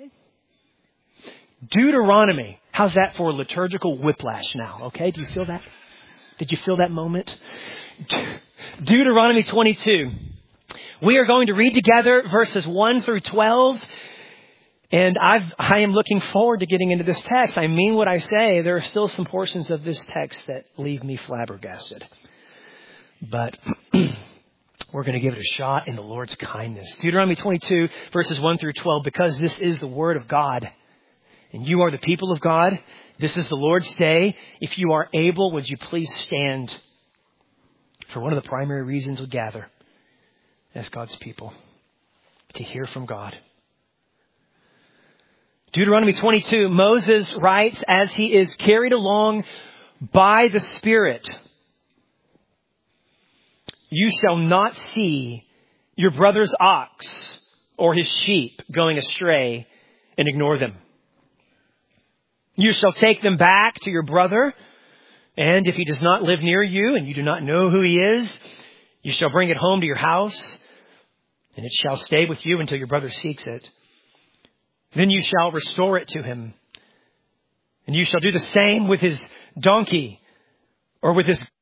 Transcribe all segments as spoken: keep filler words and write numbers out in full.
Okay. Deuteronomy. How's that for liturgical whiplash now? Okay. Do you feel that? Did you feel that moment? Deuteronomy twenty-two. We are going to read together verses one through twelve. And I've, I am looking forward to getting into this text. I mean what I say. There are still some portions of this text that leave me flabbergasted. But we're going to give it a shot in the Lord's kindness. Deuteronomy twenty-two, verses one through twelve, because this is the word of God. And you are the people of God. This is the Lord's day. If you are able, would you please stand for one of the primary reasons we gather as God's people, to hear from God. Deuteronomy twenty-two, Moses writes as he is carried along by the Spirit, you shall not see your brother's ox or his sheep going astray and ignore them. You shall take them back to your brother, and if he does not live near you and you do not know who he is, you shall bring it home to your house, and it shall stay with you until your brother seeks it. Then you shall restore it to him. And you shall do the same with his donkey or with his,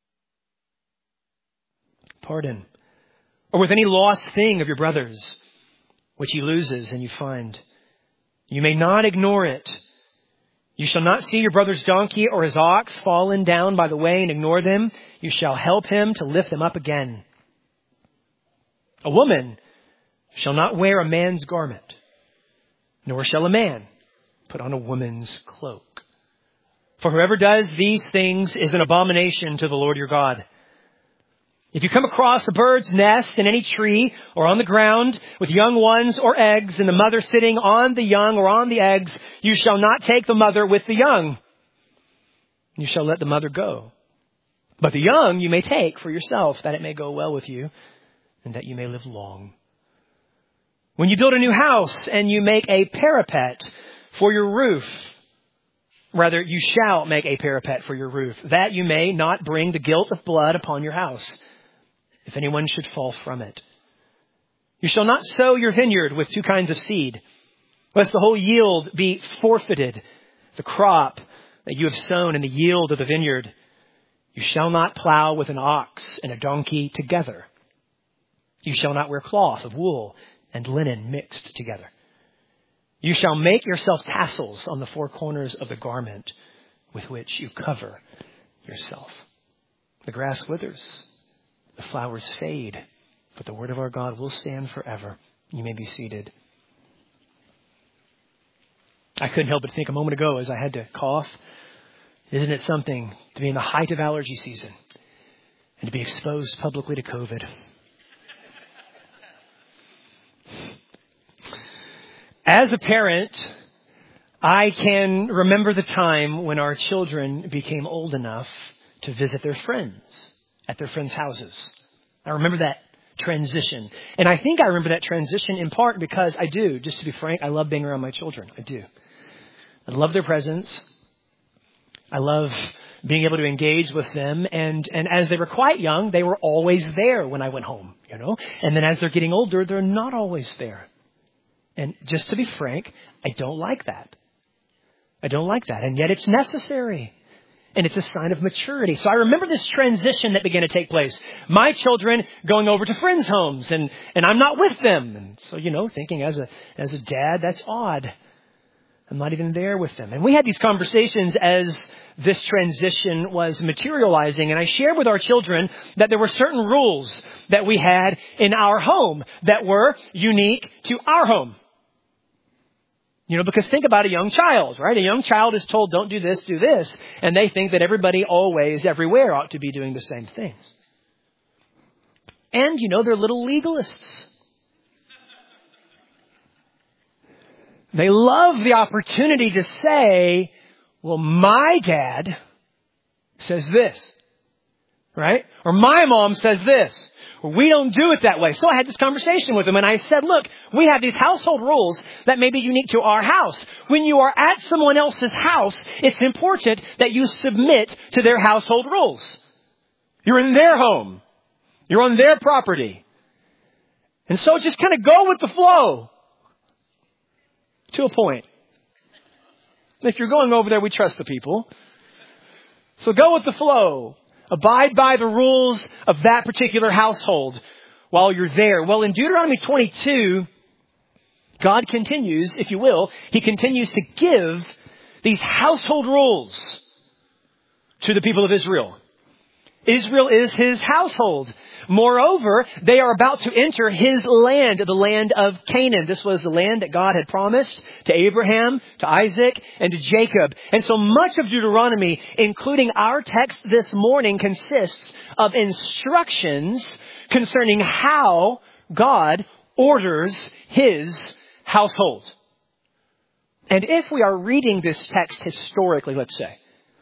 pardon, or with any lost thing of your brother's, which he loses and you find. You may not ignore it. You shall not see your brother's donkey or his ox fallen down by the way and ignore them. You shall help him to lift them up again. A woman shall not wear a man's garment, nor shall a man put on a woman's cloak. For whoever does these things is an abomination to the Lord your God. If you come across a bird's nest in any tree or on the ground with young ones or eggs, and the mother sitting on the young or on the eggs, you shall not take the mother with the young. You shall let the mother go. But the young you may take for yourself, that it may go well with you, and that you may live long. When you build a new house and you make a parapet for your roof, rather you shall make a parapet for your roof, that you may not bring the guilt of blood upon your house, if anyone should fall from it. You shall not sow your vineyard with two kinds of seed, lest the whole yield be forfeited, the crop that you have sown and the yield of the vineyard. You shall not plow with an ox and a donkey together. You shall not wear cloth of wool and linen mixed together. You shall make yourself tassels on the four corners of the garment with which you cover yourself. The grass withers, the flowers fade, but the word of our God will stand forever. You may be seated. I couldn't help but think a moment ago as I had to cough, isn't it something to be in the height of allergy season and to be exposed publicly to COVID? As a parent, I can remember the time when our children became old enough to visit their friends at their friends' houses. I remember that transition. And I think I remember that transition in part because I do, just to be frank, I love being around my children. I do. I love their presence. I love being able to engage with them. And, and as they were quite young, they were always there when I went home, you know. And then as they're getting older, they're not always there. And just to be frank, I don't like that. I don't like that. And yet it's necessary. And it's a sign of maturity. So I remember this transition that began to take place. My children going over to friends' homes and, and I'm not with them. And so, you know, thinking as a, as a dad, that's odd. I'm not even there with them. And we had these conversations as this transition was materializing. And I shared with our children that there were certain rules that we had in our home that were unique to our home. You know, because think about a young child, right? A young child is told, don't do this, do this. And they think that everybody always, everywhere ought to be doing the same things. And, you know, they're little legalists. They love the opportunity to say, well, my dad says this, right? Or my mom says this. We don't do it that way. So I had this conversation with them and I said, look, we have these household rules that may be unique to our house. When you are at someone else's house, it's important that you submit to their household rules. You're in their home. You're on their property. And so just kind of go with the flow. To a point. If you're going over there, we trust the people. So go with the flow. Abide by the rules of that particular household while you're there. Well, in Deuteronomy twenty-two, God continues, if you will, He continues to give these household rules to the people of Israel. Israel is His household. Moreover, they are about to enter His land, the land of Canaan. This was the land that God had promised to Abraham, to Isaac, and to Jacob. And so much of Deuteronomy, including our text this morning, consists of instructions concerning how God orders His household. And if we are reading this text historically, let's say,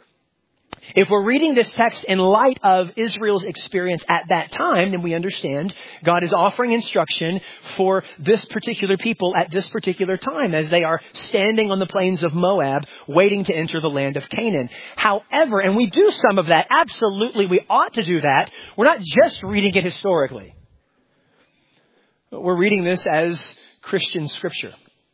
if we're reading this text in light of Israel's experience at that time, then we understand God is offering instruction for this particular people at this particular time as they are standing on the plains of Moab, waiting to enter the land of Canaan. However, and we do some of that, absolutely, we ought to do that. We're not just reading it historically. We're reading this as Christian scripture.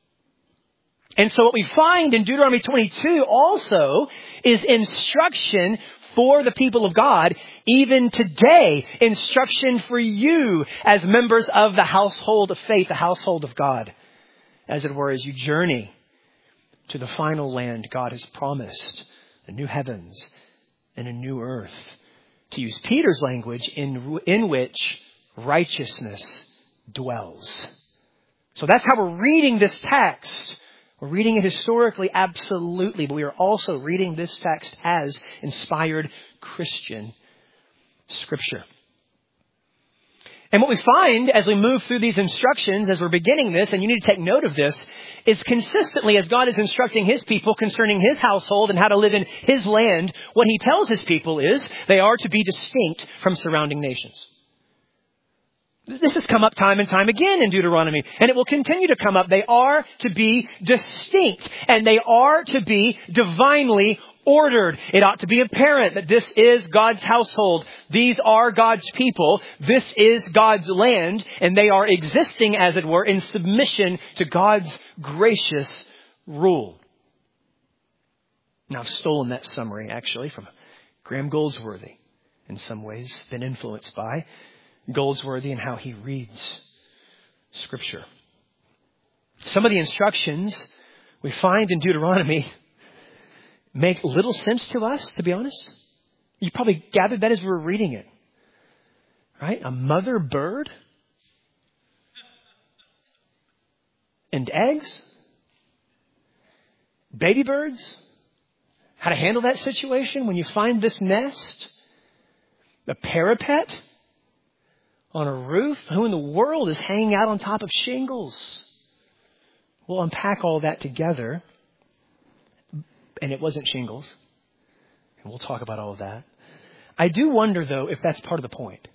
And so what we find in Deuteronomy twenty-two also is instruction for the people of God, even today. Instruction for you as members of the household of faith, the household of God, as it were, as you journey to the final land God has promised, the new heavens and a new earth. To use Peter's language, in, in which righteousness dwells. So that's how we're reading this text. We're reading it historically, absolutely, but we are also reading this text as inspired Christian scripture. And what we find as we move through these instructions, as we're beginning this, and you need to take note of this, is consistently as God is instructing His people concerning His household and how to live in His land, what He tells His people is they are to be distinct from surrounding nations. This has come up time and time again in Deuteronomy, and it will continue to come up. They are to be distinct, and they are to be divinely ordered. It ought to be apparent that this is God's household. These are God's people. This is God's land, and they are existing, as it were, in submission to God's gracious rule. Now, I've stolen that summary, actually, from Graham Goldsworthy, in some ways, been influenced by Goldsworthy and how he reads Scripture. Some of the instructions we find in Deuteronomy make little sense to us, to be honest. You probably gathered that as we were reading it. Right? A mother bird? And eggs? Baby birds? How to handle that situation when you find this nest? A parapet? On a roof? Who in the world is hanging out on top of shingles? We'll unpack all that together. And it wasn't shingles. And we'll talk about all of that. I do wonder, though, if that's part of the point.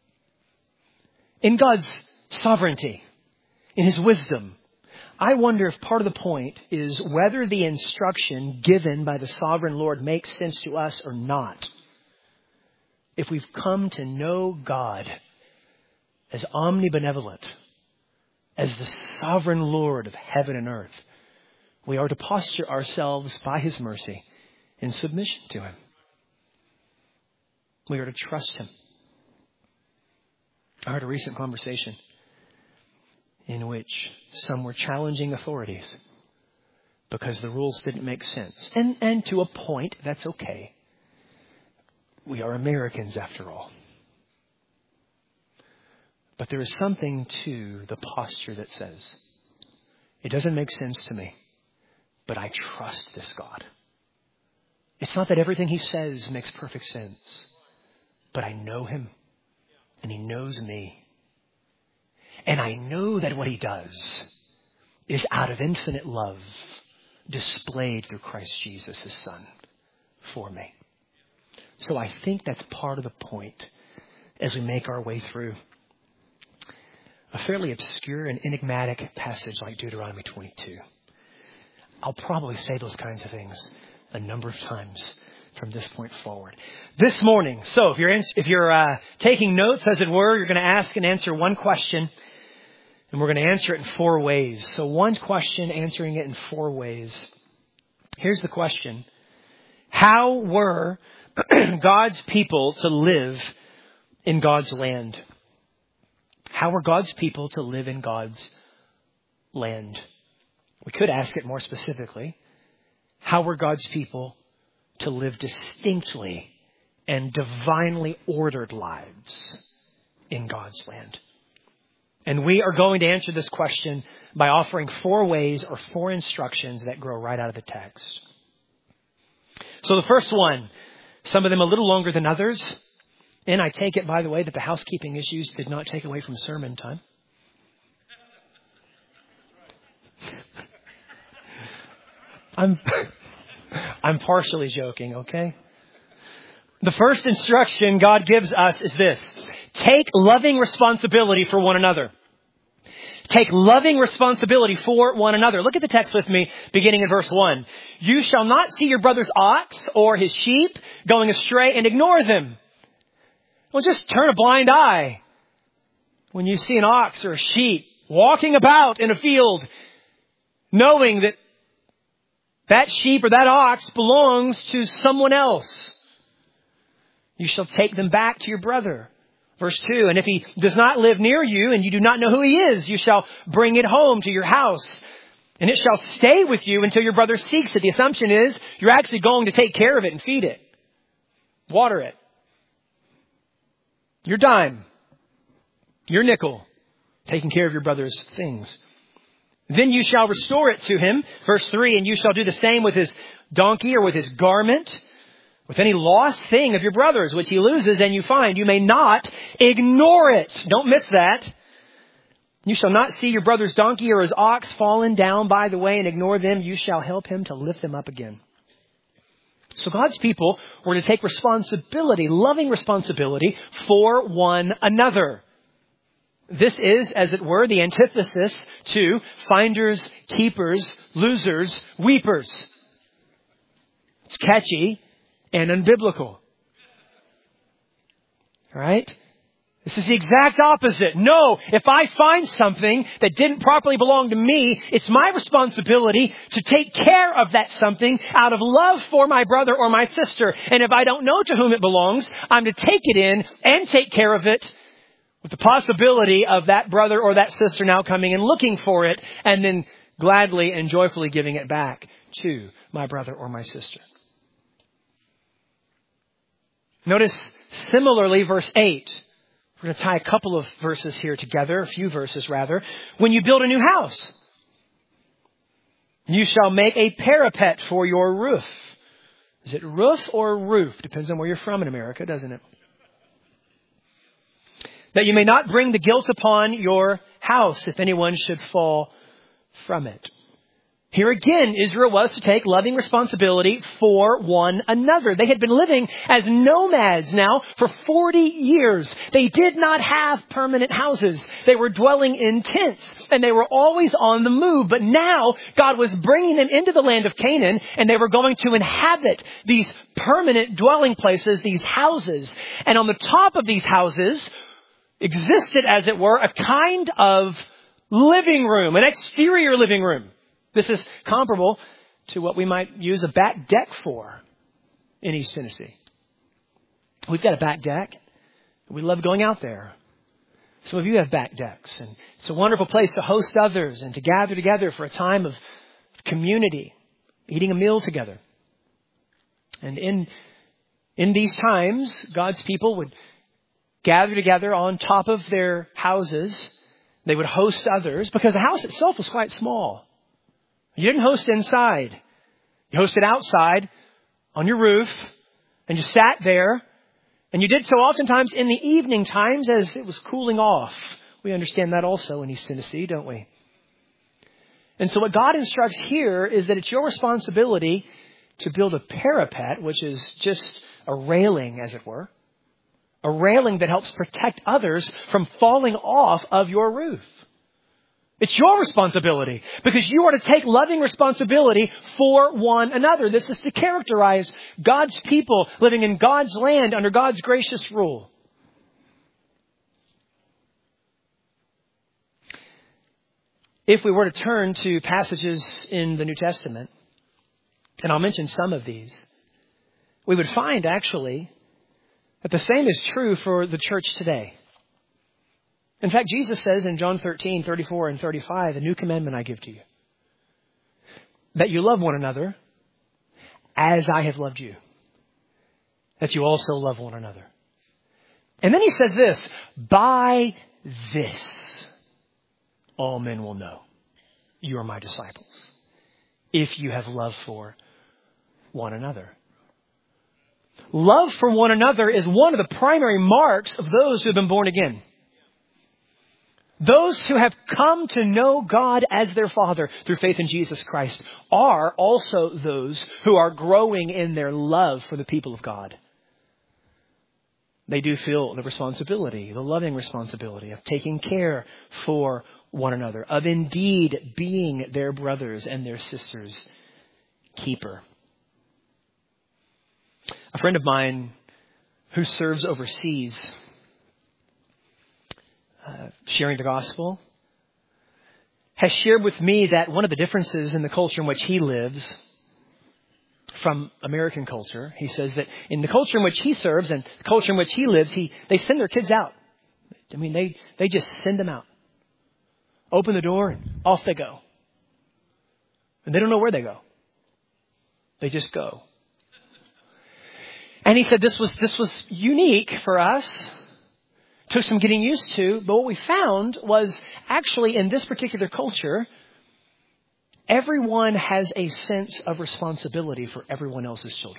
In God's sovereignty, in His wisdom, I wonder if part of the point is whether the instruction given by the sovereign Lord makes sense to us or not. If we've come to know God as omnibenevolent, as the sovereign Lord of heaven and earth, we are to posture ourselves by His mercy in submission to Him. We are to trust Him. I heard a recent conversation in which some were challenging authorities because the rules didn't make sense. And, and to a point, that's okay. We are Americans after all. But there is something to the posture that says, it doesn't make sense to me, but I trust this God. It's not that everything He says makes perfect sense, but I know Him and He knows me. And I know that what He does is out of infinite love displayed through Christ Jesus, His Son, for me. So I think that's part of the point as we make our way through a fairly obscure and enigmatic passage like Deuteronomy twenty-two. I'll probably say those kinds of things a number of times from this point forward. This morning, so if you're in, if you're uh, taking notes, as it were, you're going to ask and answer one question. And we're going to answer it in four ways. So one question, answering it in four ways. Here's the question. How were God's people to live in God's land? How were God's people to live in God's land? We could ask it more specifically. How were God's people to live distinctly and divinely ordered lives in God's land? And we are going to answer this question by offering four ways or four instructions that grow right out of the text. So the first one, some of them a little longer than others. And I take it, by the way, that the housekeeping issues did not take away from sermon time. I'm, I'm partially joking, okay? The first instruction God gives us is this. Take loving responsibility for one another. Take loving responsibility for one another. Look at the text with me, beginning in verse one. You shall not see your brother's ox or his sheep going astray and ignore them. Well, just turn a blind eye when you see an ox or a sheep walking about in a field, knowing that that sheep or that ox belongs to someone else. You shall take them back to your brother. Verse two, and if he does not live near you and you do not know who he is, you shall bring it home to your house. And it shall stay with you until your brother seeks it. The assumption is you're actually going to take care of it and feed it. Water it. Your dime. Your nickel. Taking care of your brother's things. Then you shall restore it to him. Verse three, and you shall do the same with his donkey or with his garment. With any lost thing of your brother's, which he loses and you find, you may not ignore it. Don't miss that. You shall not see your brother's donkey or his ox fallen down by the way and ignore them. You shall help him to lift them up again. So God's people were to take responsibility, loving responsibility for one another. This is, as it were, the antithesis to finders, keepers, losers, weepers. It's catchy and unbiblical. Right? This is the exact opposite. No, if I find something that didn't properly belong to me, it's my responsibility to take care of that something out of love for my brother or my sister. And if I don't know to whom it belongs, I'm to take it in and take care of it with the possibility of that brother or that sister now coming and looking for it and then gladly and joyfully giving it back to my brother or my sister. Notice similarly verse eight. We're going to tie a couple of verses here together, a few verses rather. When you build a new house, you shall make a parapet for your roof. Is it roof or roof? Depends on where you're from in America, doesn't it? That you may not bring the guilt upon your house if anyone should fall from it. Here again, Israel was to take loving responsibility for one another. They had been living as nomads now for forty years. They did not have permanent houses. They were dwelling in tents and they were always on the move. But now God was bringing them into the land of Canaan and they were going to inhabit these permanent dwelling places, these houses. And on the top of these houses existed, as it were, a kind of living room, an exterior living room. This is comparable to what we might use a back deck for in East Tennessee. We've got a back deck. We love going out there. Some of you have back decks. And it's a wonderful place to host others and to gather together for a time of community, eating a meal together. And in, in these times, God's people would gather together on top of their houses. They would host others because the house itself was quite small. You didn't host inside. You hosted outside on your roof and you sat there and you did so oftentimes in the evening times as it was cooling off. We understand that also in East Tennessee, don't we? And so what God instructs here is that it's your responsibility to build a parapet, which is just a railing, as it were. A railing that helps protect others from falling off of your roof. It's your responsibility because you are to take loving responsibility for one another. This is to characterize God's people living in God's land under God's gracious rule. if we were to turn to passages in the New Testament, and I'll mention some of these, we would find actually that the same is true for the church today. In fact, Jesus says in John thirteen, thirty-four and thirty-five, a new commandment I give to you, that you love one another as I have loved you, that you also love one another. And then he says this, by this, all men will know you are my disciples, if you have love for one another. Love for one another is one of the primary marks of those who have been born again. Those who have come to know God as their Father through faith in Jesus Christ are also those who are growing in their love for the people of God. They do feel the responsibility, the loving responsibility of taking care for one another, of indeed being their brothers and their sisters' keeper. A friend of mine who serves overseas, uh, sharing the gospel, has shared with me that one of the differences in the culture in which he lives from American culture, he says that in the culture in which he serves and the culture in which he lives, he they send their kids out. I mean, they, they just send them out. Open the door and off they go. And they don't know where they go. They just go. And he said this was this was unique for us. Took some getting used to. But what we found was actually in this particular culture, everyone has a sense of responsibility for everyone else's children.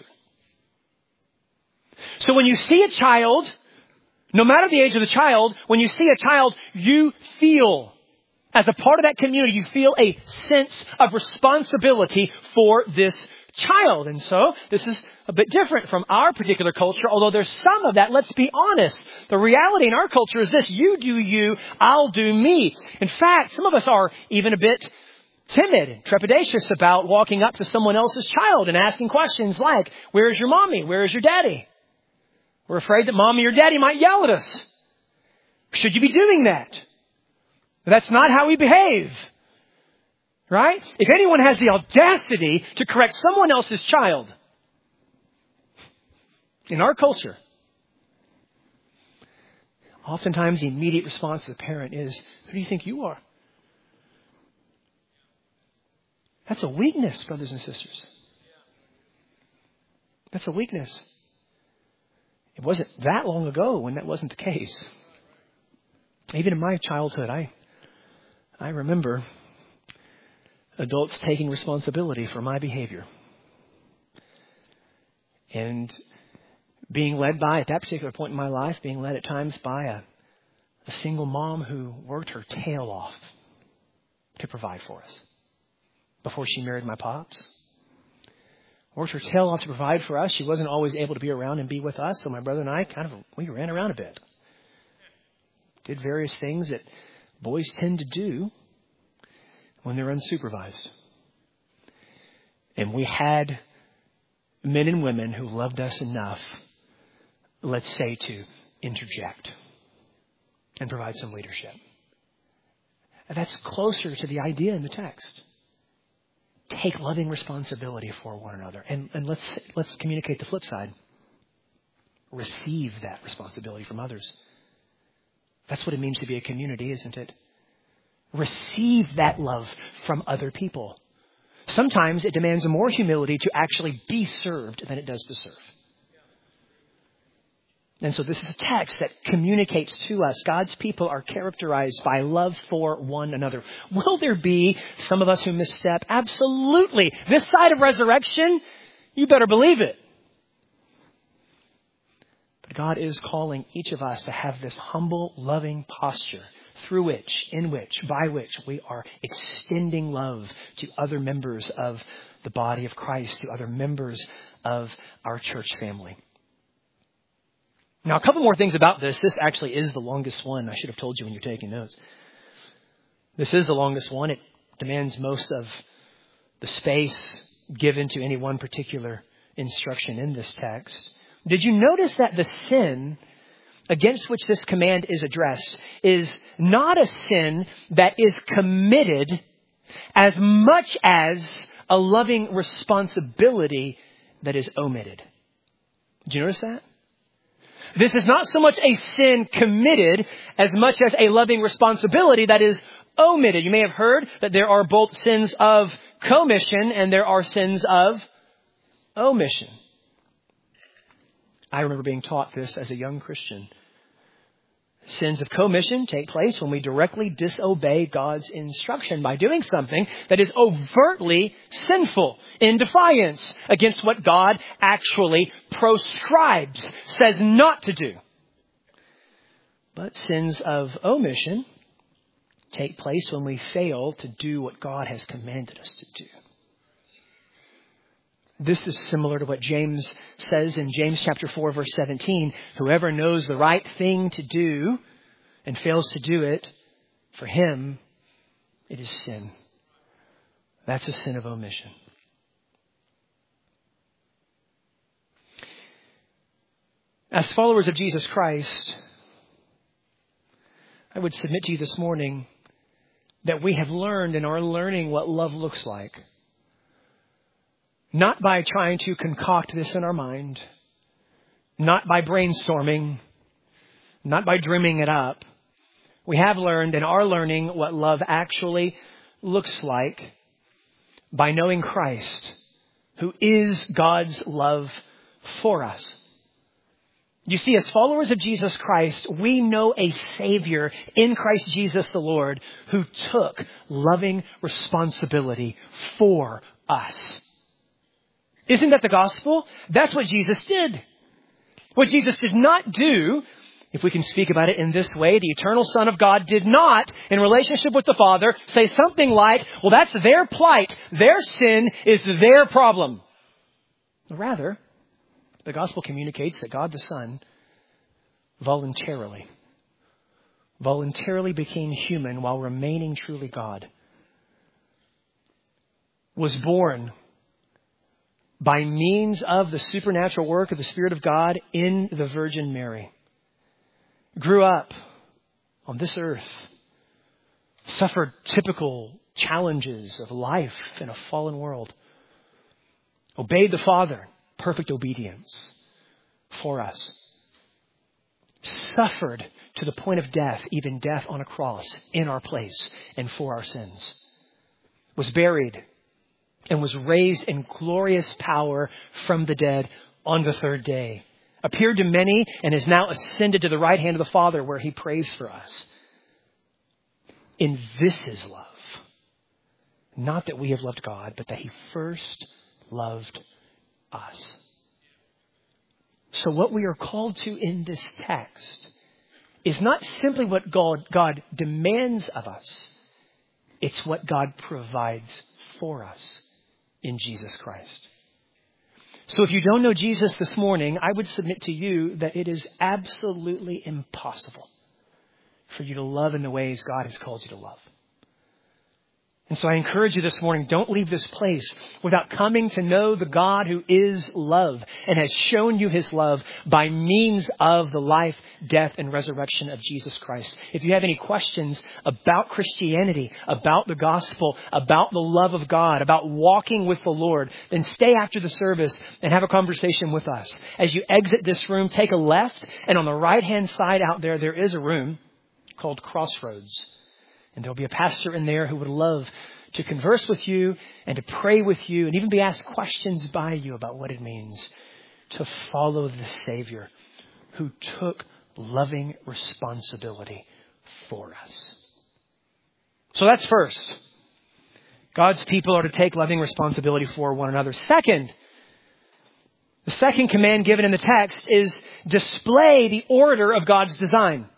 So when you see a child, no matter the age of the child, when you see a child, you feel, as a part of that community, you feel a sense of responsibility for this child. And so this is a bit different from our particular culture, although there's some of that. Let's be honest. The reality in our culture is this: you do you, I'll do me. In fact, some of us are even a bit timid and trepidatious about walking up to someone else's child and asking questions like, where's your mommy? Where's your daddy? We're afraid that mommy or daddy might yell at us. Should you be doing that? That's not how we behave. Right? If anyone has the audacity to correct someone else's child in our culture, oftentimes the immediate response of the parent is, who do you think you are? That's a weakness, brothers and sisters. That's a weakness. It wasn't that long ago when that wasn't the case. Even in my childhood, I I remember adults taking responsibility for my behavior. And being led by, at that particular point in my life, being led at times by a, a single mom who worked her tail off to provide for us. Before she married my pops. Worked her tail off to provide for us. She wasn't always able to be around and be with us. So my brother and I kind of, we ran around a bit. Did various things that boys tend to do when they're unsupervised. And we had men and women who loved us enough, let's say, to interject and provide some leadership. And that's closer to the idea in the text. Take loving responsibility for one another. And, and let's let's communicate the flip side. Receive that responsibility from others. That's what it means to be a community, isn't it? Receive that love from other people. Sometimes it demands more humility to actually be served than it does to serve. And so this is a text that communicates to us God's people are characterized by love for one another. Will there be some of us who misstep? Absolutely. This side of resurrection, you better believe it. But God is calling each of us to have this humble, loving posture through which, in which, by which we are extending love to other members of the body of Christ, to other members of our church family. Now, a couple more things about this. This actually is the longest one. I should have told you when you're taking notes. This is the longest one. It demands most of the space given to any one particular instruction in this text. Did you notice that the sin against which this command is addressed is not a sin that is committed as much as a loving responsibility that is omitted. Did you notice that? This is not so much a sin committed as much as a loving responsibility that is omitted. You may have heard that there are both sins of commission and there are sins of omission. I remember being taught this as a young Christian. Sins of commission take place when we directly disobey God's instruction by doing something that is overtly sinful, in defiance against what God actually proscribes, says not to do. But sins of omission take place when we fail to do what God has commanded us to do. This is similar to what James says in James chapter four, verse seventeen. Whoever knows the right thing to do and fails to do it, for him, it is sin. That's a sin of omission. As followers of Jesus Christ, I would submit to you this morning that we have learned and are learning what love looks like. Not by trying to concoct this in our mind, not by brainstorming, not by dreaming it up. We have learned and are learning what love actually looks like by knowing Christ, who is God's love for us. You see, as followers of Jesus Christ, we know a Savior in Christ Jesus the Lord who took loving responsibility for us. Isn't that the gospel? That's what Jesus did. What Jesus did not do, if we can speak about it in this way, the eternal Son of God did not, in relationship with the Father, say something like, well, that's their plight. Their sin is their problem. Rather, the gospel communicates that God the Son voluntarily, voluntarily became human while remaining truly God, was born by means of the supernatural work of the Spirit of God in the Virgin Mary, grew up on this earth, suffered typical challenges of life in a fallen world, obeyed the Father, perfect obedience for us, suffered to the point of death, even death on a cross in our place and for our sins, was buried, and was raised in glorious power from the dead on the third day. Appeared to many and is now ascended to the right hand of the Father where he prays for us. And this is love. Not that we have loved God, but that he first loved us. So what we are called to in this text is not simply what God, God demands of us. It's what God provides for us in Jesus Christ. So if you don't know Jesus this morning, I would submit to you that it is absolutely impossible for you to love in the ways God has called you to love. And so I encourage you this morning, don't leave this place without coming to know the God who is love and has shown you his love by means of the life, death, and resurrection of Jesus Christ. If you have any questions about Christianity, about the gospel, about the love of God, about walking with the Lord, then stay after the service and have a conversation with us. As you exit this room, take a left, and on the right-hand side out there, there is a room called Crossroads. And there'll be a pastor in there who would love to converse with you and to pray with you and even be asked questions by you about what it means to follow the Savior who took loving responsibility for us. So that's first. God's people are to take loving responsibility for one another. Second, the second command given in the text is display the order of God's design.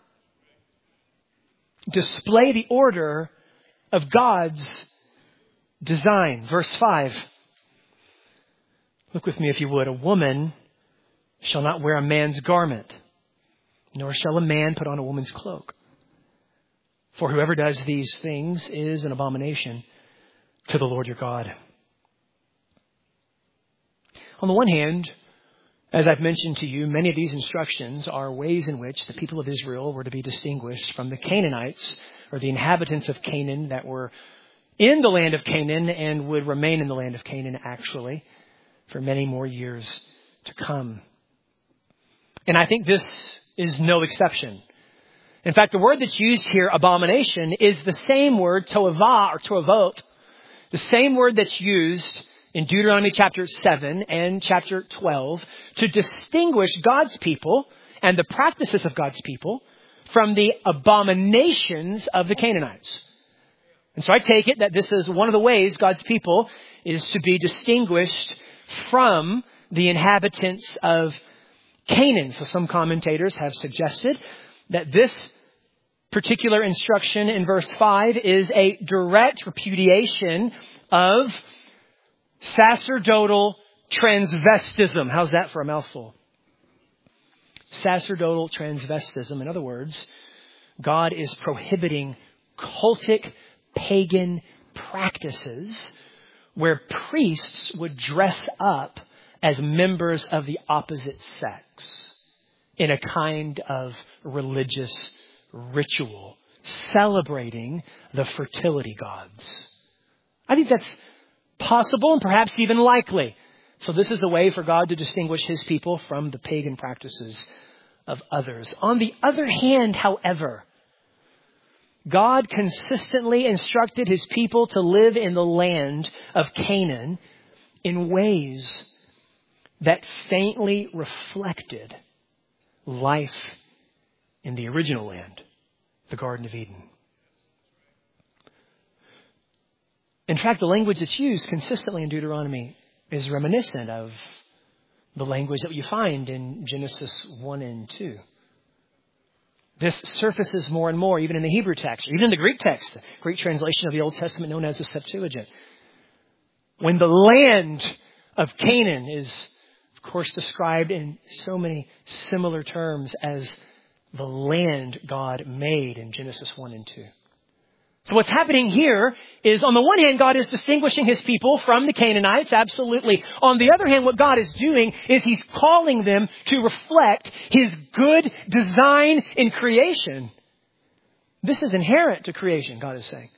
Display the order of God's design. Verse five. Look with me if you would. A woman shall not wear a man's garment, nor shall a man put on a woman's cloak. For whoever does these things is an abomination to the Lord your God. On the one hand, As I've mentioned to you, many of these instructions are ways in which the people of Israel were to be distinguished from the Canaanites, or the inhabitants of Canaan that were in the land of Canaan and would remain in the land of Canaan, actually, for many more years to come. And I think this is no exception. In fact, the word that's used here, abomination, is the same word, toavah or toavot, the same word that's used in Deuteronomy chapter seven and chapter twelve to distinguish God's people and the practices of God's people from the abominations of the Canaanites. And so I take it that this is one of the ways God's people is to be distinguished from the inhabitants of Canaan. So some commentators have suggested that this particular instruction in verse five is a direct repudiation of sacerdotal transvestism. How's that for a mouthful? Sacerdotal transvestism. In other words, God is prohibiting cultic pagan practices where priests would dress up as members of the opposite sex in a kind of religious ritual, celebrating the fertility gods. I think that's possible and perhaps even likely. So this is a way for God to distinguish his people from the pagan practices of others. On the other hand, however, God consistently instructed his people to live in the land of Canaan in ways that faintly reflected life in the original land, the Garden of Eden. In fact, the language that's used consistently in Deuteronomy is reminiscent of the language that you find in Genesis one and two. This surfaces more and more, even in the Hebrew text, or even in the Greek text, the Greek translation of the Old Testament known as the Septuagint. When the land of Canaan is, of course, described in so many similar terms as the land God made in Genesis one and two. So what's happening here is, on the one hand, God is distinguishing his people from the Canaanites, absolutely. On the other hand, what God is doing is he's calling them to reflect his good design in creation. This is inherent to creation, God is saying.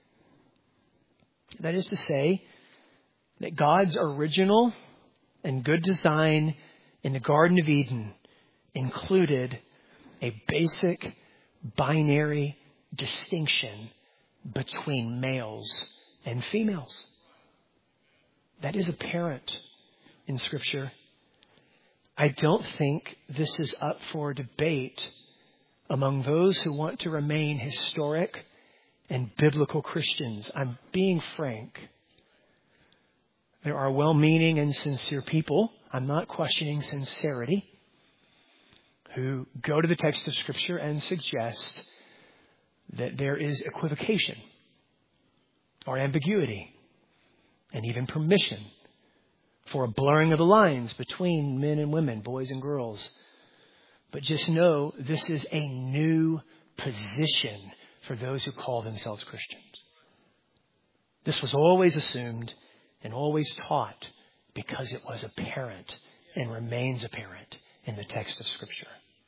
That is to say that God's original and good design in the Garden of Eden included a basic binary distinction between males and females. That is apparent in Scripture. I don't think this is up for debate among those who want to remain historic and biblical Christians. I'm being frank. There are well-meaning and sincere people, I'm not questioning sincerity, who go to the text of Scripture and suggest that there is equivocation or ambiguity and even permission for a blurring of the lines between men and women, boys and girls. But just know this is a new position for those who call themselves Christians. This was always assumed and always taught because it was apparent and remains apparent in the text of Scripture.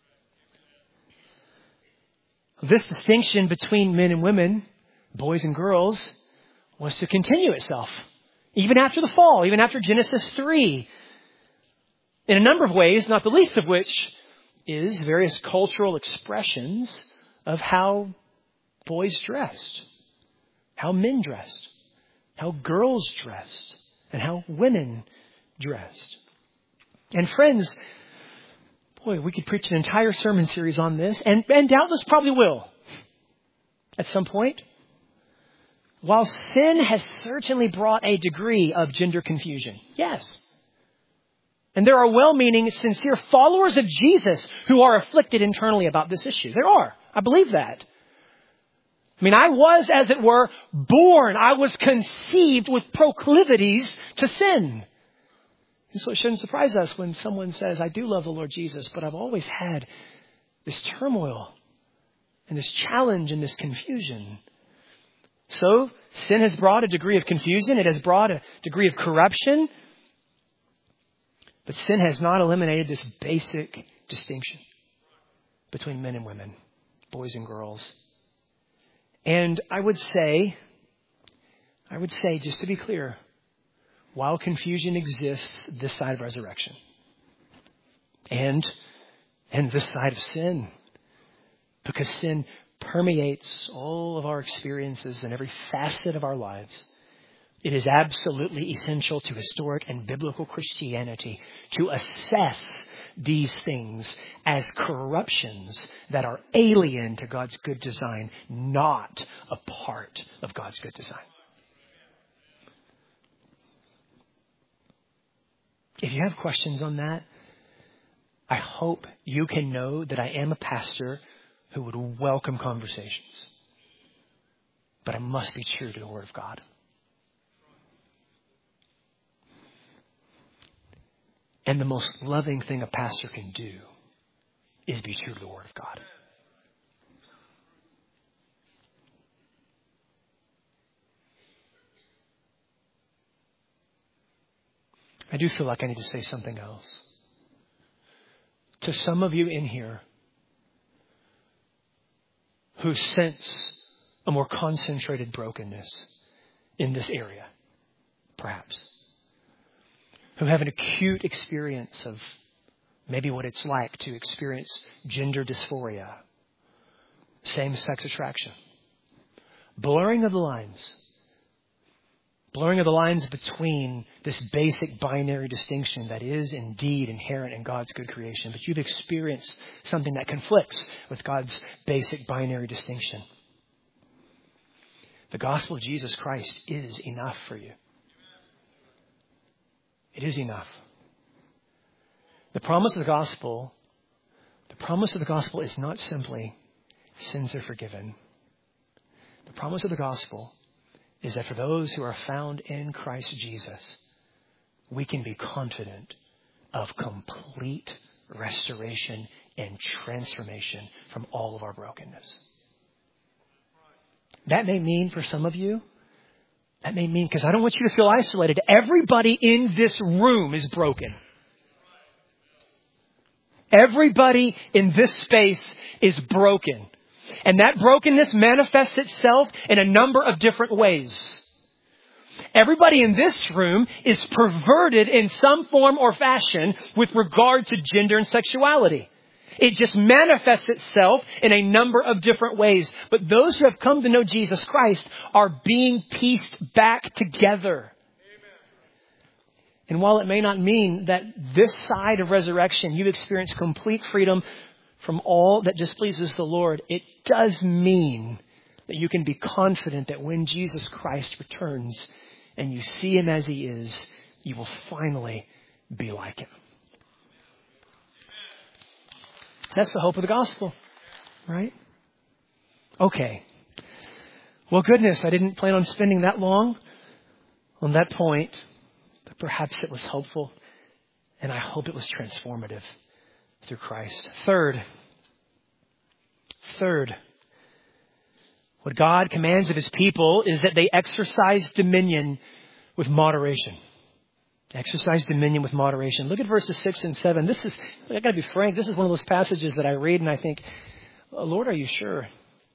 This distinction between men and women, boys and girls, was to continue itself, even after the fall, even after Genesis three, in a number of ways, not the least of which is various cultural expressions of how boys dressed, how men dressed, how girls dressed, and how women dressed. And friends, boy, we could preach an entire sermon series on this, and, and doubtless probably will at some point. While sin has certainly brought a degree of gender confusion, yes. And there are well-meaning, sincere followers of Jesus who are afflicted internally about this issue. There are. I believe that. I mean, I was, as it were, born. I was conceived with proclivities to sin. And so it shouldn't surprise us when someone says, I do love the Lord Jesus, but I've always had this turmoil and this challenge and this confusion. So sin has brought a degree of confusion. It has brought a degree of corruption. But sin has not eliminated this basic distinction between men and women, boys and girls. And I would say, I would say, just to be clear, while confusion exists this side of resurrection and, and this side of sin, because sin permeates all of our experiences and every facet of our lives, it is absolutely essential to historic and biblical Christianity to assess these things as corruptions that are alien to God's good design, not a part of God's good design. If you have questions on that, I hope you can know that I am a pastor who would welcome conversations. But I must be true to the Word of God. And the most loving thing a pastor can do is be true to the Word of God. I do feel like I need to say something else. To some of you in here who sense a more concentrated brokenness in this area, perhaps, who have an acute experience of maybe what it's like to experience gender dysphoria, same-sex attraction, blurring of the lines, blurring of the lines between this basic binary distinction that is indeed inherent in God's good creation, but you've experienced something that conflicts with God's basic binary distinction. The gospel of Jesus Christ is enough for you. It is enough. The promise of the gospel, the promise of the gospel is not simply sins are forgiven. The promise of the gospel is that for those who are found in Christ Jesus, we can be confident of complete restoration and transformation from all of our brokenness. That may mean for some of you, that may mean, because I don't want you to feel isolated, everybody in this room is broken. Everybody in this space is broken. And that brokenness manifests itself in a number of different ways. Everybody in this room is perverted in some form or fashion with regard to gender and sexuality. It just manifests itself in a number of different ways. But those who have come to know Jesus Christ are being pieced back together. And while it may not mean that this side of resurrection you experience complete freedom from all that displeases the Lord, it does mean that you can be confident that when Jesus Christ returns and you see him as he is, you will finally be like him. That's the hope of the gospel, right? Okay. Well, goodness, I didn't plan on spending that long on that point, but perhaps it was hopeful, and I hope it was transformative through Christ. Third, third, what God commands of his people is that they exercise dominion with moderation. Exercise dominion with moderation. Look at verses six and seven. This is, I got to be frank, this is one of those passages that I read and I think, oh, Lord, are you sure?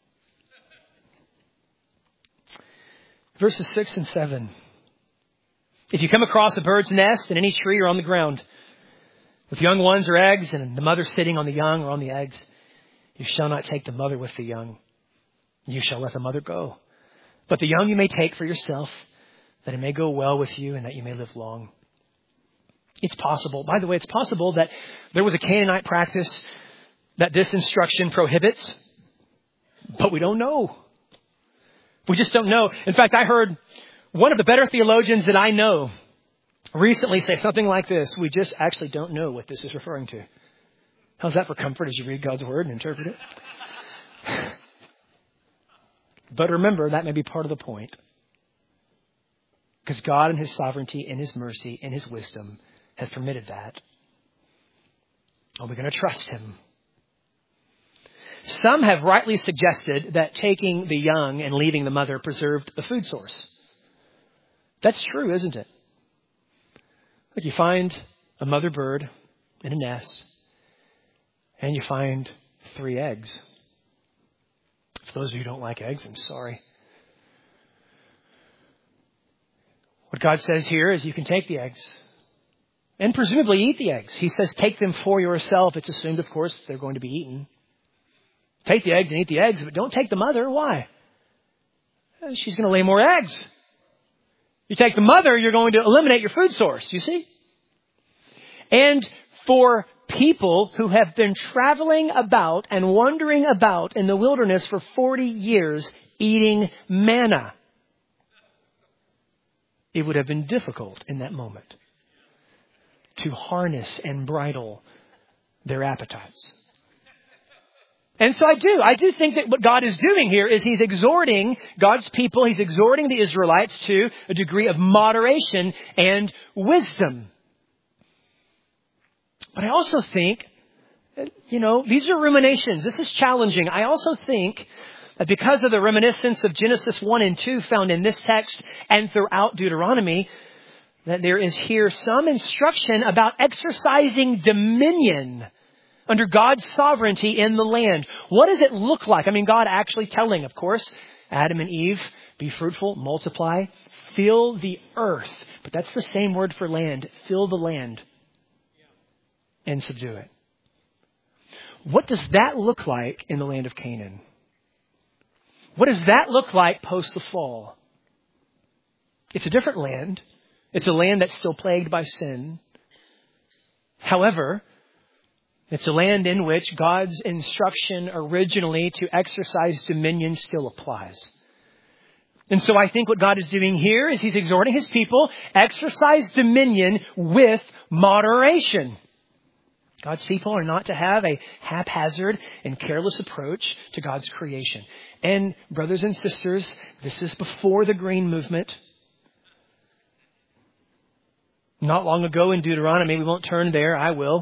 Verses six and seven. If you come across a bird's nest in any tree or on the ground, with young ones or eggs, and the mother sitting on the young or on the eggs, you shall not take the mother with the young. You shall let the mother go. But the young you may take for yourself, that it may go well with you and that you may live long. It's possible. By the way, it's possible that there was a Canaanite practice that this instruction prohibits, but we don't know. We just don't know. In fact, I heard one of the better theologians that I know recently say something like this: we just actually don't know what this is referring to. How's that for comfort as you read God's word and interpret it? But remember, that may be part of the point. Because God in his sovereignty, in his mercy, in his wisdom has permitted that. Are we going to trust him? Some have rightly suggested that taking the young and leaving the mother preserved the food source. That's true, isn't it? Like you find a mother bird in a nest, and you find three eggs. For those of you who don't like eggs, I'm sorry. What God says here is you can take the eggs and presumably eat the eggs. He says take them for yourself. It's assumed, of course, they're going to be eaten. Take the eggs and eat the eggs, but don't take the mother. Why? She's going to lay more eggs. You take the mother, you're going to eliminate your food source, you see? And for people who have been traveling about and wandering about in the wilderness for forty years eating manna, it would have been difficult in that moment to harness and bridle their appetites. And so I do. I do think that what God is doing here is He's exhorting God's people, He's exhorting the Israelites to a degree of moderation and wisdom. But I also think, you know, these are ruminations. This is challenging. I also think that because of the reminiscence of Genesis one and two found in this text and throughout Deuteronomy, that there is here some instruction about exercising dominion under God's sovereignty in the land. What does it look like? I mean, God actually telling, of course, Adam and Eve, be fruitful, multiply, fill the earth. But that's the same word for land. Fill the land and subdue it. What does that look like in the land of Canaan? What does that look like post the fall? It's a different land. It's a land that's still plagued by sin. However, it's a land in which God's instruction originally to exercise dominion still applies. And so I think what God is doing here is He's exhorting His people, exercise dominion with moderation. God's people are not to have a haphazard and careless approach to God's creation. And brothers and sisters, this is before the green movement. Not long ago in Deuteronomy, we won't turn there, I will.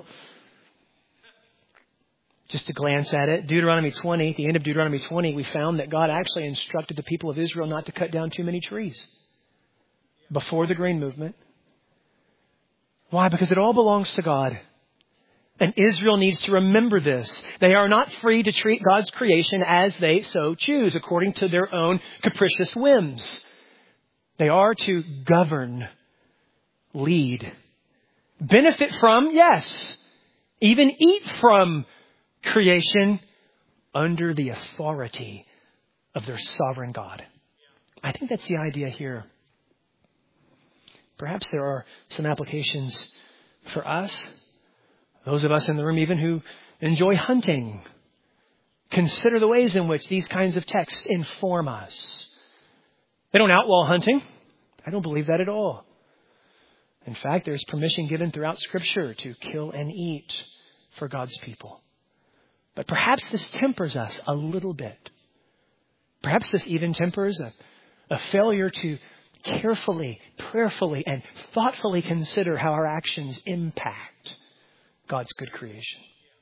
Just to glance at it, Deuteronomy twenty, at the end of Deuteronomy twenty, we found that God actually instructed the people of Israel not to cut down too many trees before the green movement. Why? Because it all belongs to God. And Israel needs to remember this. They are not free to treat God's creation as they so choose, according to their own capricious whims. They are to govern, lead, benefit from, yes, even eat from creation under the authority of their sovereign God. I think that's the idea here. Perhaps there are some applications for us. Those of us in the room even who enjoy hunting, consider the ways in which these kinds of texts inform us. They don't outlaw hunting. I don't believe that at all. In fact, there's permission given throughout Scripture to kill and eat for God's people. But perhaps this tempers us a little bit. Perhaps this even tempers a, a failure to carefully, prayerfully, and thoughtfully consider how our actions impact God's good creation.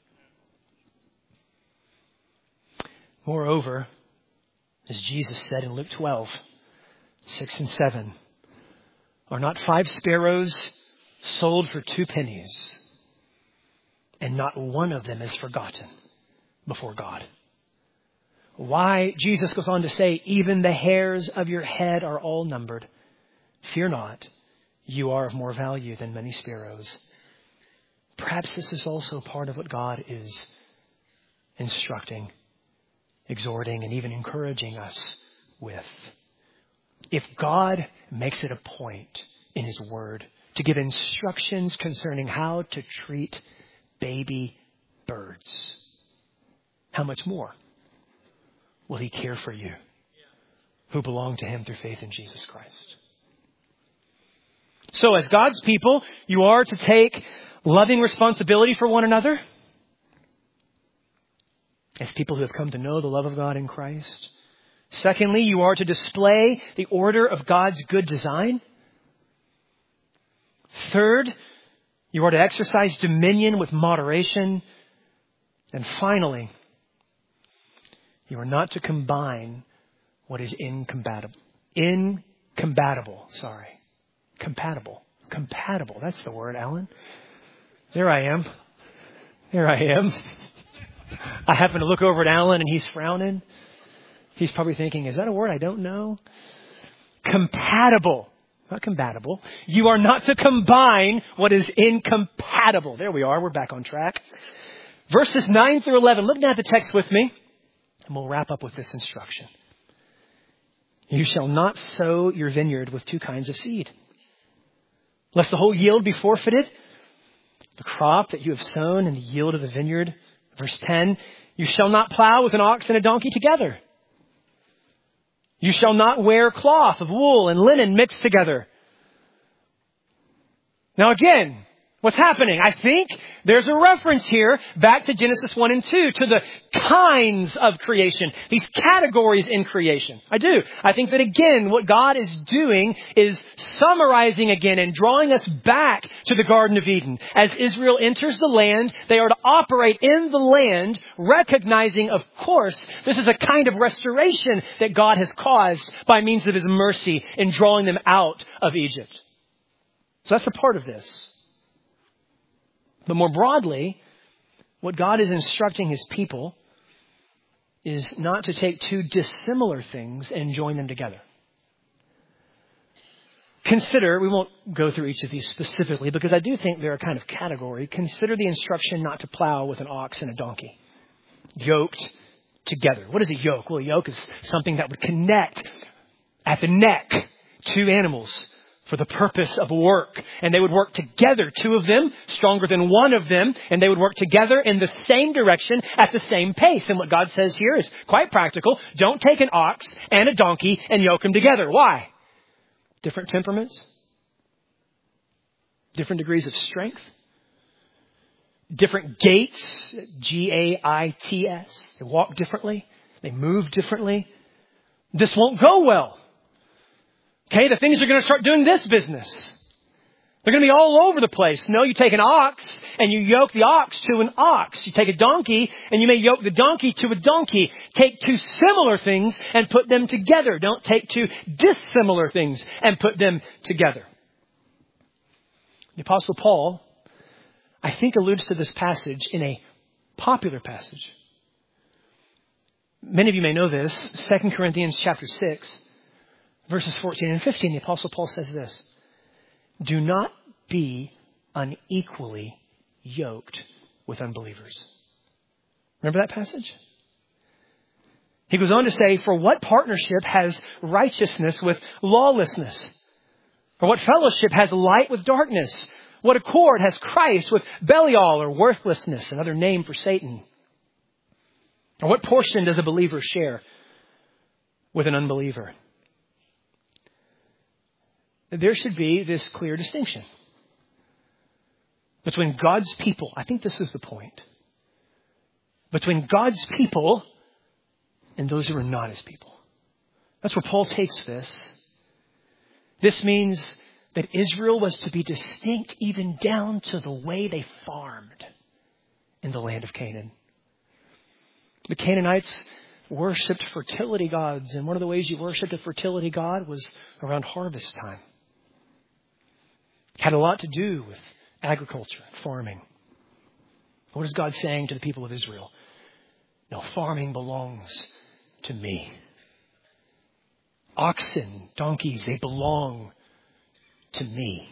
Moreover, as Jesus said in Luke twelve, six and seven, are not five sparrows sold for two pennies, and not one of them is forgotten before God? Why, Jesus goes on to say, even the hairs of your head are all numbered. Fear not, you are of more value than many sparrows. Perhaps this is also part of what God is instructing, exhorting, and even encouraging us with. If God makes it a point in His Word to give instructions concerning how to treat baby birds, how much more will He care for you who belong to Him through faith in Jesus Christ? So as God's people, you are to take loving responsibility for one another as people who have come to know the love of God in Christ. Secondly, you are to display the order of God's good design. Third, you are to exercise dominion with moderation. And finally, you are not to combine what is incompatible. Incompatible, sorry. Compatible. Compatible, that's the word, Alan. There I am. There I am. I happen to look over at Alan and he's frowning. He's probably thinking, is that a word I don't know? Compatible. Not compatible. You are not to combine what is incompatible. There we are. We're back on track. Verses nine through eleven. Look down at the text with me. And we'll wrap up with this instruction. You shall not sow your vineyard with two kinds of seed, lest the whole yield be forfeited. The crop that you have sown and the yield of the vineyard. Verse ten, you shall not plow with an ox and a donkey together. You shall not wear cloth of wool and linen mixed together. Now again, what's happening? I think there's a reference here back to Genesis one and two, to the kinds of creation, these categories in creation. I do. I think that again, what God is doing is summarizing again and drawing us back to the Garden of Eden. As Israel enters the land, they are to operate in the land, recognizing, of course, this is a kind of restoration that God has caused by means of His mercy in drawing them out of Egypt. So that's a part of this. But more broadly, what God is instructing His people is not to take two dissimilar things and join them together. Consider, we won't go through each of these specifically because I do think they're a kind of category. Consider the instruction not to plow with an ox and a donkey, yoked together. What is a yoke? Well, a yoke is something that would connect at the neck two animals for the purpose of work. And they would work together, two of them, stronger than one of them, and they would work together in the same direction at the same pace. And what God says here is quite practical. Don't take an ox and a donkey and yoke them together. Why? Different temperaments, different degrees of strength, different gaits, G A I T S. They walk differently. They move differently. This won't go well. Okay, the things are going to start doing this business. They're going to be all over the place. No, you take an ox and you yoke the ox to an ox. You take a donkey and you may yoke the donkey to a donkey. Take two similar things and put them together. Don't take two dissimilar things and put them together. The Apostle Paul, I think, alludes to this passage in a popular passage. Many of you may know this. Second Corinthians chapter six. Verses fourteen and fifteen, the Apostle Paul says this: do not be unequally yoked with unbelievers. Remember that passage? He goes on to say, for what partnership has righteousness with lawlessness? Or what fellowship has light with darkness? What accord has Christ with Belial or worthlessness, another name for Satan? Or what portion does a believer share with an unbeliever? There should be this clear distinction between God's people. I think this is the point. Between God's people and those who are not His people. That's where Paul takes this. This means that Israel was to be distinct even down to the way they farmed in the land of Canaan. The Canaanites worshipped fertility gods, and one of the ways you worshipped a fertility god was around harvest time. Had a lot to do with agriculture, farming. What is God saying to the people of Israel? No, farming belongs to me. Oxen, donkeys, they belong to me.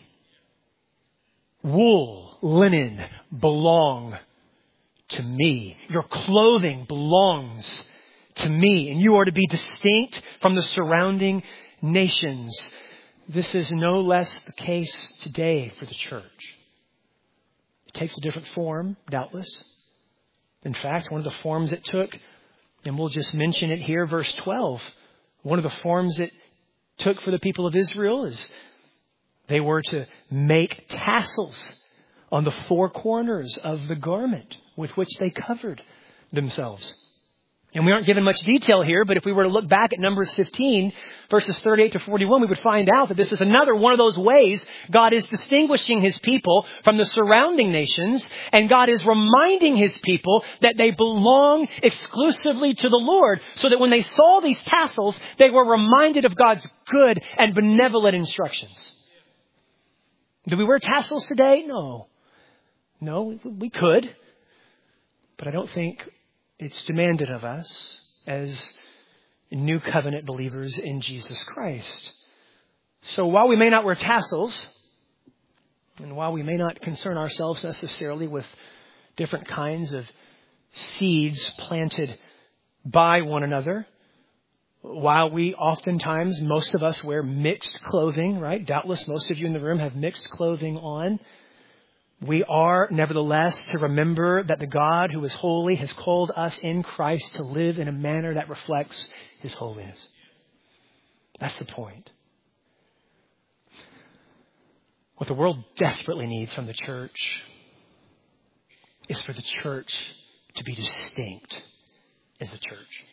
Wool, linen belong to me. Your clothing belongs to me. And you are to be distinct from the surrounding nations. This is no less the case today for the church. It takes a different form, doubtless. In fact, one of the forms it took, and we'll just mention it here, verse twelve. One of the forms it took for the people of Israel is they were to make tassels on the four corners of the garment with which they covered themselves. And we aren't given much detail here, but if we were to look back at Numbers fifteen, verses thirty-eight to forty-one, we would find out that this is another one of those ways God is distinguishing His people from the surrounding nations, and God is reminding His people that they belong exclusively to the Lord, so that when they saw these tassels, they were reminded of God's good and benevolent instructions. Do we wear tassels today? No. No, we could. But I don't think it's demanded of us as new covenant believers in Jesus Christ. So while we may not wear tassels, and while we may not concern ourselves necessarily with different kinds of seeds planted by one another, while we oftentimes, most of us wear mixed clothing, right? Doubtless most of you in the room have mixed clothing on. We are, nevertheless, to remember that the God who is holy has called us in Christ to live in a manner that reflects His holiness. That's the point. What the world desperately needs from the church is for the church to be distinct as a church.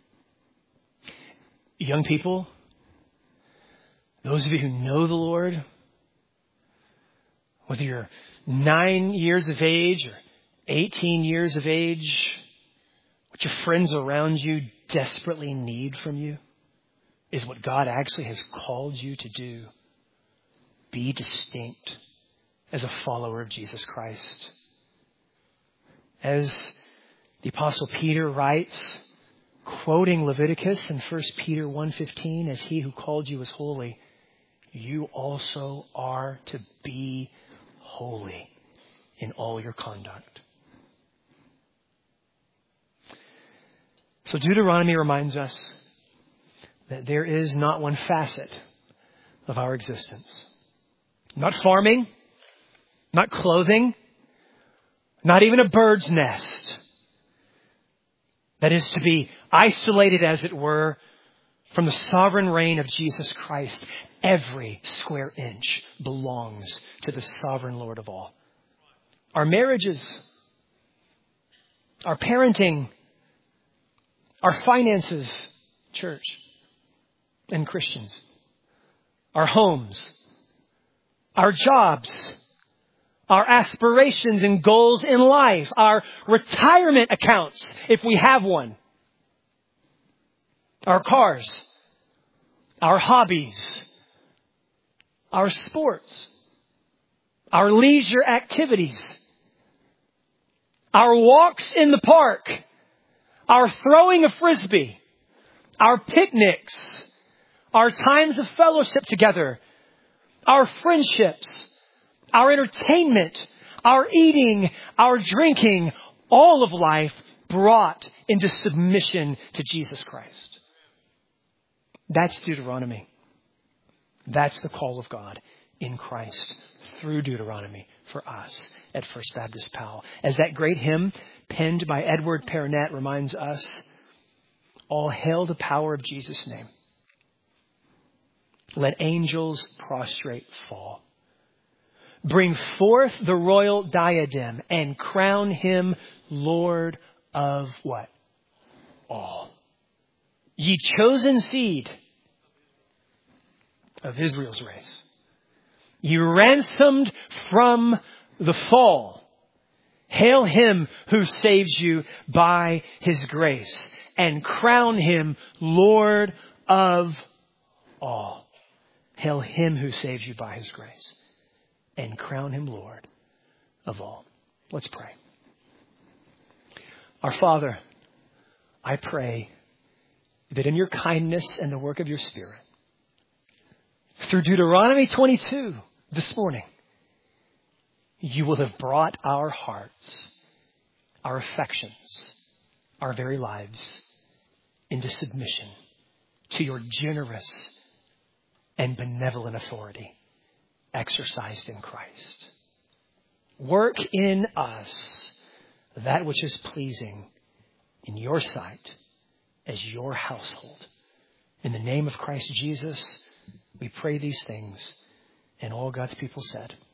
Young people, those of you who know the Lord, whether you're nine years of age or eighteen years of age, what your friends around you desperately need from you is what God actually has called you to do. Be distinct as a follower of Jesus Christ. As the Apostle Peter writes, quoting Leviticus in First Peter one fifteen, as He who called you is holy, you also are to be holy in all your conduct. So Deuteronomy reminds us that there is not one facet of our existence. Not farming, not clothing, not even a bird's nest, that is to be isolated, as it were, from the sovereign reign of Jesus Christ. Every square inch belongs to the sovereign Lord of all. Our marriages, our parenting, our finances, church and Christians, our homes, our jobs, our aspirations and goals in life, our retirement accounts, if we have one, our cars, our hobbies, our sports, our leisure activities, our walks in the park, our throwing a frisbee, our picnics, our times of fellowship together, our friendships, our entertainment, our eating, our drinking, all of life brought into submission to Jesus Christ. That's Deuteronomy. That's the call of God in Christ through Deuteronomy for us at First Baptist Powell. As that great hymn penned by Edward Pernet reminds us, all hail the power of Jesus' name. Let angels prostrate fall. Bring forth the royal diadem and crown Him Lord of what? All. Ye chosen seed of Israel's race. Ye ransomed from the fall. Hail Him who saves you by His grace and crown Him Lord of all. Hail Him who saves you by His grace and crown Him Lord of all. Let's pray. Our Father, I pray that in your kindness and the work of your Spirit, through Deuteronomy twenty-two this morning, you will have brought our hearts, our affections, our very lives into submission to your generous and benevolent authority exercised in Christ. Work in us that which is pleasing in your sight as your household. In the name of Christ Jesus, we pray these things. And all God's people said,